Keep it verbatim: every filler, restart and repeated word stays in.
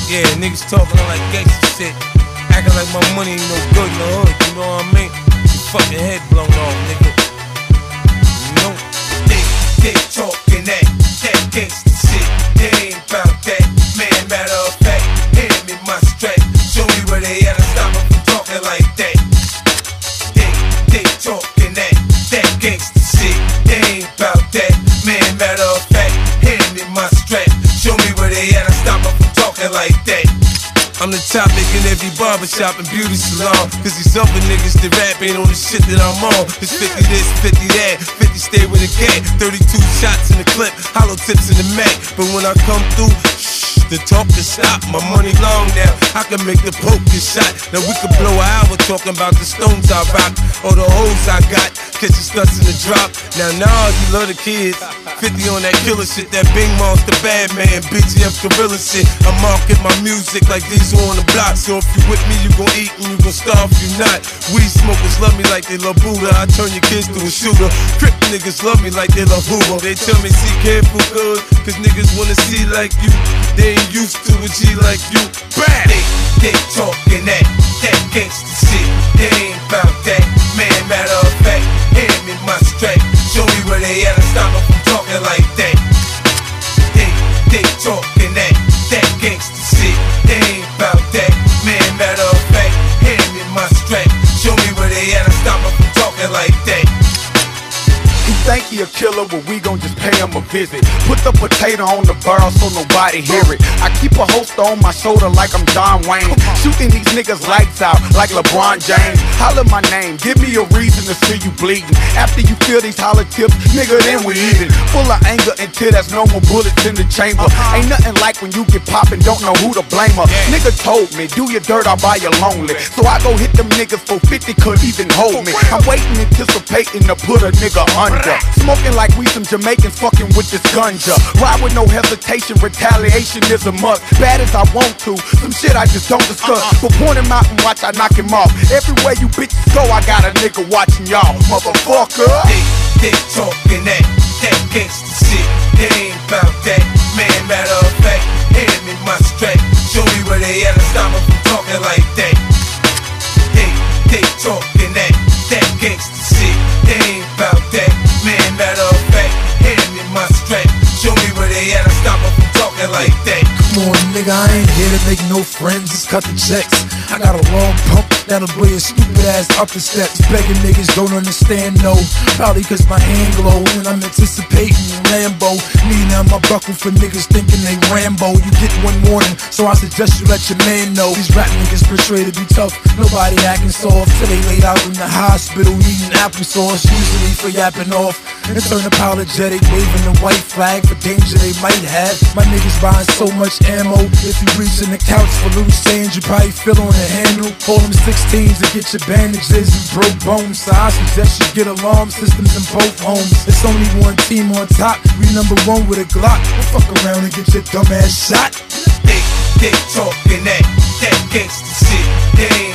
Yeah, niggas talking like gangsta shit, acting like my money ain't no good in the hood, you know what I mean? Your fucking head blown off, nigga. You know? They, they talking that, that gangsta shit. They ain't about that, man, matter of fact. Hand me my strap, show me where they at and stop them from talking like that. They, they talking that, that gangsta shit. They ain't about that, man, matter of fact. Hand me my strap, show me where they at and stop them from talking like that. I'm the topic in every barbershop and beauty salon, cause these other niggas that rap ain't on the shit that I'm on. It's fifty this, fifty that, fifty stay with a gang, thirty-two shots in the clip, hollow tips in the Mac. But when I come through, shh, the talk can stop. My money long now, I can make the poke get shot. Now we could blow an hour talking about the stones I rock, or the hoes I got, catch the stunts in the drop. Now nah, you love the kids, fifty on that killer shit, that Bing Monster Bad Man, B G F Gorilla shit. I'm marking my music like these on the block. So if you with me, you gon' eat and you gon' starve if you not. Weed smokers love me like they love Buddha. I turn your kids to a shooter. Crip niggas love me like they love Hoover. They tell me see careful good, cause niggas wanna see like you. They ain't used to a G like you. Bad. They, they talking that, that gangsta shit. They ain't about that, man, matter of fact. Hand me my strap, show me where they at and stop them from talking like that. They, they talking that, that gangsta shit. They ain't about that, man, matter of fact. Hand me my strap, show me where they at and stop them from talking like that. He think he a killer, but we gon' just pay him a visit. Put the potato on the barrel so nobody hear it. I keep a holster on my shoulder like I'm John Wayne, shooting these niggas lights out like LeBron James. Holler my name, give me a reason to see you bleeding. After you feel these holler tips, nigga, then we eatin'. Full of anger until there's no more bullets in the chamber. Ain't nothing like when you get poppin', don't know who to blame her. Nigga told me, do your dirt, I'll buy you lonely. So I go hit them niggas for fifty, could even hold me. I'm waiting, anticipating to put a nigga under. Smoking like we some Jamaicans fucking with this ganja. Ride with no hesitation, retaliation is a must. Bad as I want to, some shit I just don't discuss. But point him out and watch I knock him off. Everywhere you bitches go, I got a nigga watching y'all, motherfucker. They, they talking that, that gangsta shit. They ain't about that, man, matter of fact. Hand me my strap, show me where they at and stop them from talking like that. They, they talking that, that gangsta shit. They ain't about that, man, matter of fact. Hand me my strap, show me where they at and stop them from talking like that. Come on, nigga, I ain't here to make no friends, just cut the checks. I got a long pump that'll blow your stupid ass up the steps. Begging niggas don't understand, no. Probably cause my hand glow when I'm anticipating Lambo. Leaning on my buckle for niggas thinking they Rambo. You get one warning, so I suggest you let your man know. These rap niggas portray to be tough, nobody acting soft. Till they laid out in the hospital eating applesauce, usually for yapping off. And turn apologetic, waving the white flag for danger they might have. My niggas buying so much ammo, if you reach in the couch for loose change, you probably feel on the handle. Hold them sixteens to get your bandages and broke bones. So I suggest you get alarm systems in both homes. It's only one team on top, we number one with a Glock. Don't fuck around and get your dumb ass shot. They, they talking that, that gangsta shit. They ain't